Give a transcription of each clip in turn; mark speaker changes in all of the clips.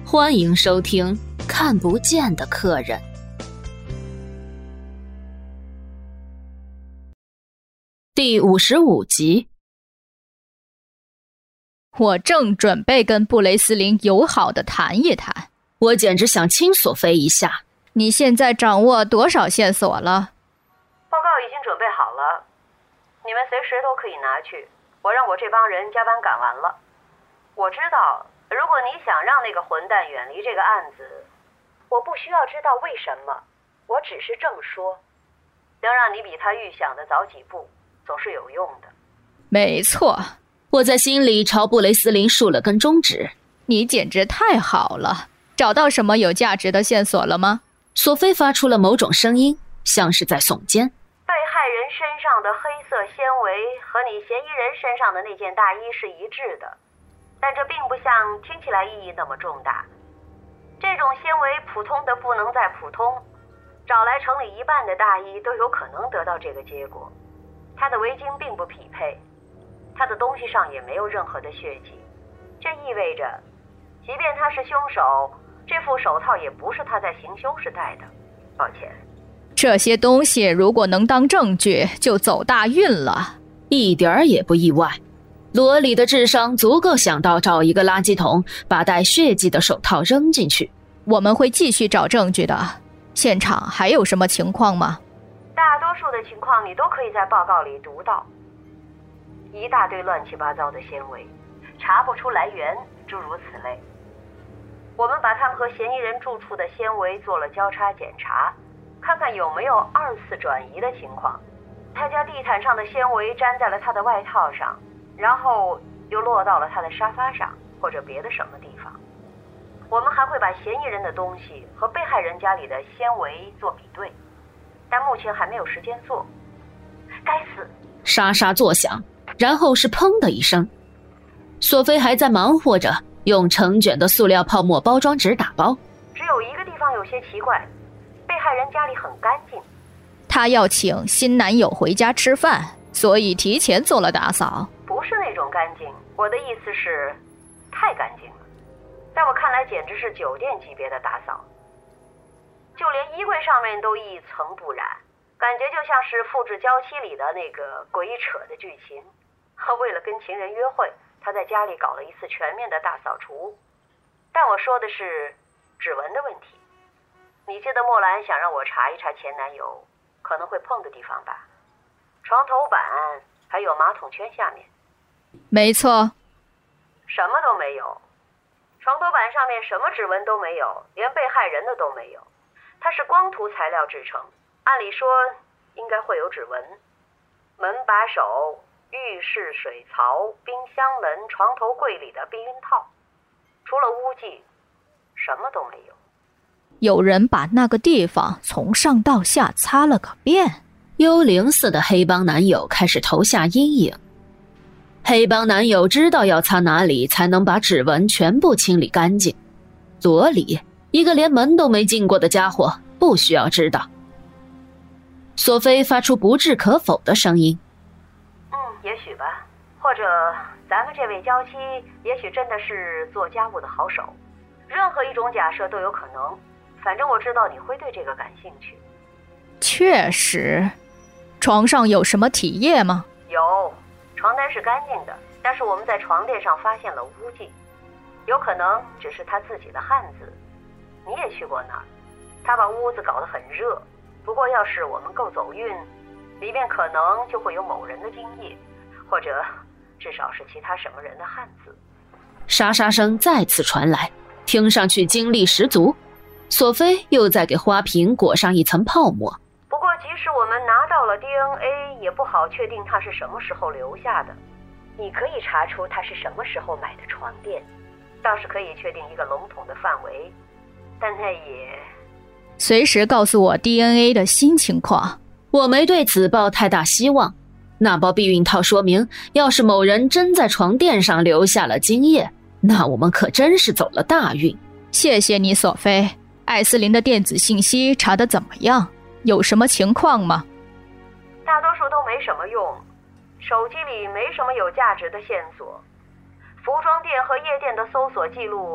Speaker 1: 欢迎收听《看不见的客人》第55集。
Speaker 2: 我正准备跟布雷斯林友好的谈一谈，
Speaker 1: 我简直想亲索菲一下。
Speaker 2: 你现在掌握多少线索了？
Speaker 3: 报告已经准备好了，你们随时都可以拿去。我让我这帮人加班赶完了。我知道，如果你想让那个混蛋远离这个案子，我不需要知道为什么，我只是这么说，能让你比他预想的早几步，总是有用的。
Speaker 2: 没错，
Speaker 1: 我在心里朝布雷斯林竖了根中指。
Speaker 2: 你简直太好了，找到什么有价值的线索了吗？
Speaker 1: 索菲发出了某种声音，像是在耸肩。
Speaker 3: 被害人身上的黑色纤维和你嫌疑人身上的那件大衣是一致的，但这并不像听起来意义那么重大。这种纤维普通的不能再普通，找来城里一半的大衣都有可能得到这个结果。他的围巾并不匹配，他的东西上也没有任何的血迹，这意味着即便他是凶手，这副手套也不是他在行凶时戴的。抱歉，
Speaker 2: 这些东西如果能当证据，就走大运了。
Speaker 1: 一点儿也不意外，罗里的智商足够想到找一个垃圾桶，把带血迹的手套扔进去。
Speaker 2: 我们会继续找证据的。现场还有什么情况吗？
Speaker 3: 大多数的情况你都可以在报告里读到，一大堆乱七八糟的纤维，查不出来源，诸如此类。我们把他们和嫌疑人住处的纤维做了交叉检查，看看有没有二次转移的情况。他家地毯上的纤维粘在了他的外套上，然后又落到了他的沙发上或者别的什么地方。我们还会把嫌疑人的东西和被害人家里的纤维做比对，但目前还没有时间做。该死！
Speaker 1: 沙沙作响，然后是砰的一声。索菲还在忙活着用成卷的塑料泡沫包装纸打包。
Speaker 3: 只有一个地方有些奇怪，被害人家里很干净。
Speaker 2: 他要请新男友回家吃饭，所以提前做了打扫。
Speaker 3: 不是那种干净，我的意思是太干净了，在我看来简直是酒店级别的打扫，就连衣柜上面都一尘不染，感觉就像是复制娇妻里的那个鬼扯的剧情。为了跟情人约会，他在家里搞了一次全面的大扫除。但我说的是指纹的问题。你记得莫兰想让我查一查前男友可能会碰的地方吧？床头板还有马桶圈下面。
Speaker 2: 没错。
Speaker 3: 什么都没有，床头板上面什么指纹都没有，连被害人的都没有。它是光涂材料制成，按理说应该会有指纹。门把手、浴室水槽、冰箱门、床头柜里的避孕套，除了污迹什么都没有。
Speaker 2: 有人把那个地方从上到下擦了个遍。
Speaker 1: 幽灵似的黑帮男友开始投下阴影。黑帮男友知道要擦哪里才能把指纹全部清理干净。罗里，一个连门都没进过的家伙，不需要知道。索菲发出不置可否的声音。
Speaker 3: 也许吧，或者咱们这位娇妻也许真的是做家务的好手。任何一种假设都有可能，反正我知道你会对这个感兴趣。
Speaker 2: 确实。床上有什么体液吗？
Speaker 3: 有，床单是干净的，但是我们在床垫上发现了污迹，有可能只是他自己的汗渍。你也去过那儿，他把屋子搞得很热，不过要是我们够走运，里面可能就会有某人的精液，或者至少是其他什么人的汗渍。
Speaker 1: 沙沙声再次传来，听上去精力十足。索菲又在给花瓶裹上一层泡沫。
Speaker 3: 不过即使我们拿到了 DNA， 也不好确定它是什么时候留下的。你可以查出它是什么时候买的床垫，倒是可以确定一个笼统的范围，但那也……
Speaker 2: 随时告诉我 DNA 的新情况。
Speaker 1: 我没对此抱太大希望。那包避孕套说明，要是某人真在床垫上留下了精液，那我们可真是走了大运。
Speaker 2: 谢谢你，索菲。艾斯林的电子信息查得怎么样？有什么情况吗？
Speaker 3: 大多数都没什么用，手机里没什么有价值的线索。服装店和夜店的搜索记录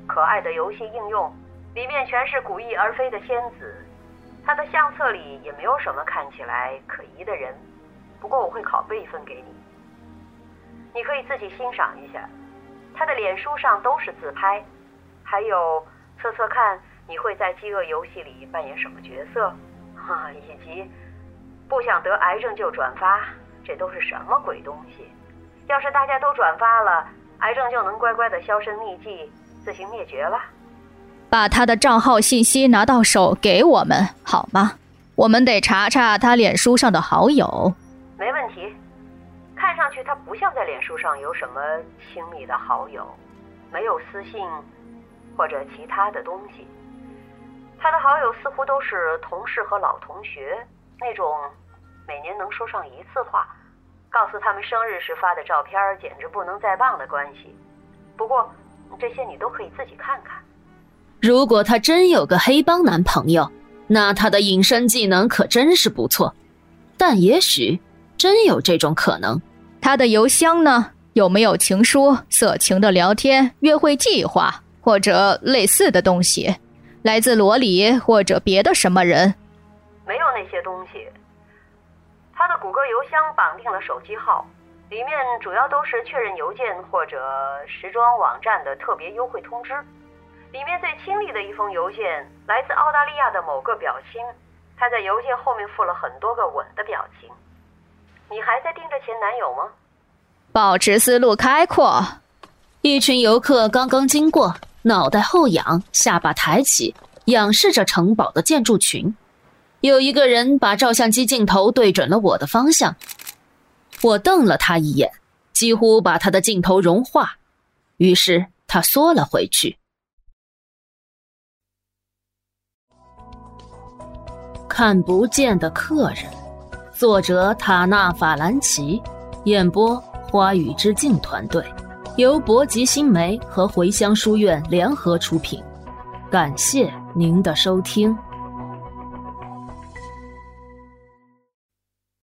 Speaker 3: 可爱的游戏应用，里面全是古意而非的仙子。他的相册里也没有什么看起来可疑的人，不过我会拷贝一份给你，你可以自己欣赏一下。他的脸书上都是自拍，还有测测看你会在饥饿游戏里扮演什么角色以及不想得癌症就转发，这都是什么鬼东西？要是大家都转发了，癌症就能乖乖的销声匿迹，自行灭绝了。
Speaker 2: 把他的账号信息拿到手给我们好吗？我们得查查他脸书上的好友。
Speaker 3: 没问题，看上去他不像在脸书上有什么亲密的好友，没有私信或者其他的东西。他的好友似乎都是同事和老同学，那种每年能说上一次话，告诉他们生日时发的照片简直不能再棒的关系。不过这些你都可以自己看看。
Speaker 1: 如果他真有个黑帮男朋友，那他的隐身技能可真是不错，但也许真有这种可能。
Speaker 2: 他的邮箱呢？有没有情书、色情的聊天、约会计划或者类似的东西？来自罗里或者别的什么人？
Speaker 3: 没有那些东西。他的谷歌邮箱绑定了手机号，里面主要都是确认邮件或者时装网站的特别优惠通知。里面最亲密的一封邮件来自澳大利亚的某个表亲，他在邮件后面附了很多个吻的表情。你还在盯着前男友吗？
Speaker 2: 保持思路开阔。
Speaker 1: 一群游客刚刚经过，脑袋后仰，下巴抬起，仰视着城堡的建筑群。有一个人把照相机镜头对准了我的方向，我瞪了他一眼，几乎把他的镜头融化，于是他缩了回去。看不见的客人，作者塔纳法兰奇，演播花语之境团队，由博吉新媒和茴香书院联合出品。感谢您的收听。